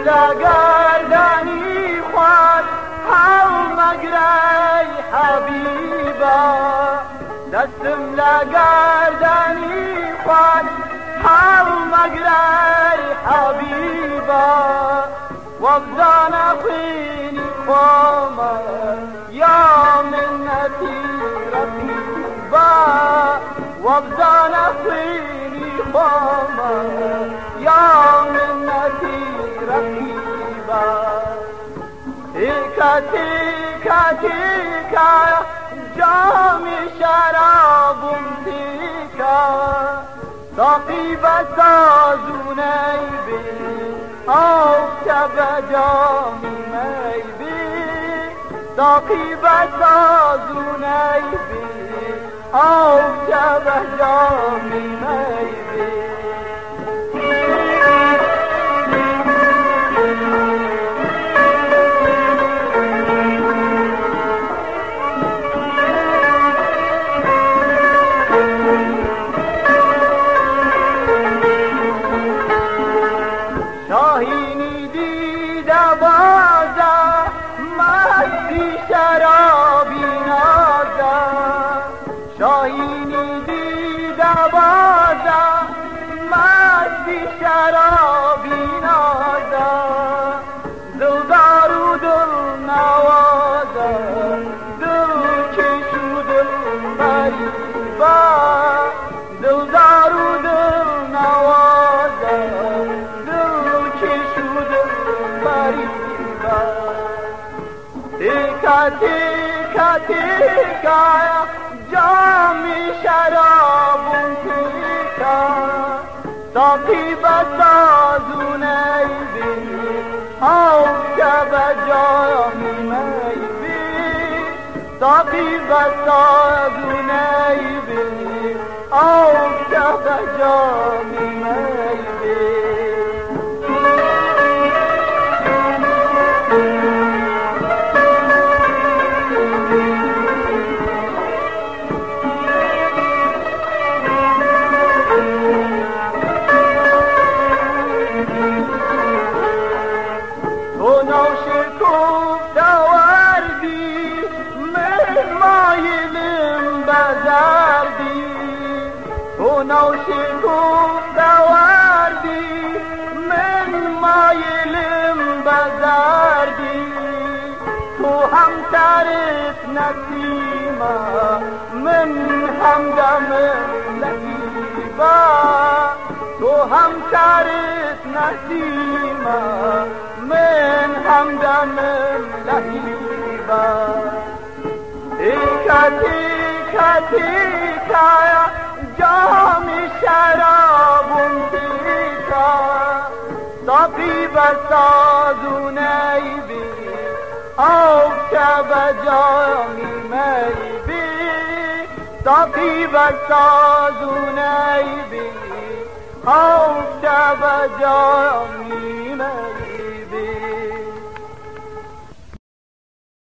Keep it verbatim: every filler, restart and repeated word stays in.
لگردنی خواد هاو مگری حبیبا دستم لگردنی خواد هاو مگری حبیبا وابزان اخوینی خوما یا منتی رقیبا وابزان اخوینی خوما یا منتی رقیبا تیکا تیکا تیکا جام شرابم تیکا ساقی بسازونی بی آو شب جامی می بی ساقی بسازونی بی آو شب جامی می بی شاهینی دیده بازه مستی شرابی نازه شاهینی دیده بازه مستی شرابی نازه دلدار و دل نوازه دل کش و دل غریبه دلدار و دل نوازه تیکا تیکا تیکا جامی شرابون تیکا ساقی بسازونی بی آو شب جامی می بی ساقی بسازونی بی آو شب جامی می بی تو نوشی گفت وردی من مایلم بزردی تو هم ترت نسیما من هم دم لطیبا تو هم ترت نسیما من هم دم لطیبا تیکا تیکا تیکا جامی شرابون تیکا ساقی بسازونی بی آو شب جامی می بی ساقی بسازونی بی آو شب جامی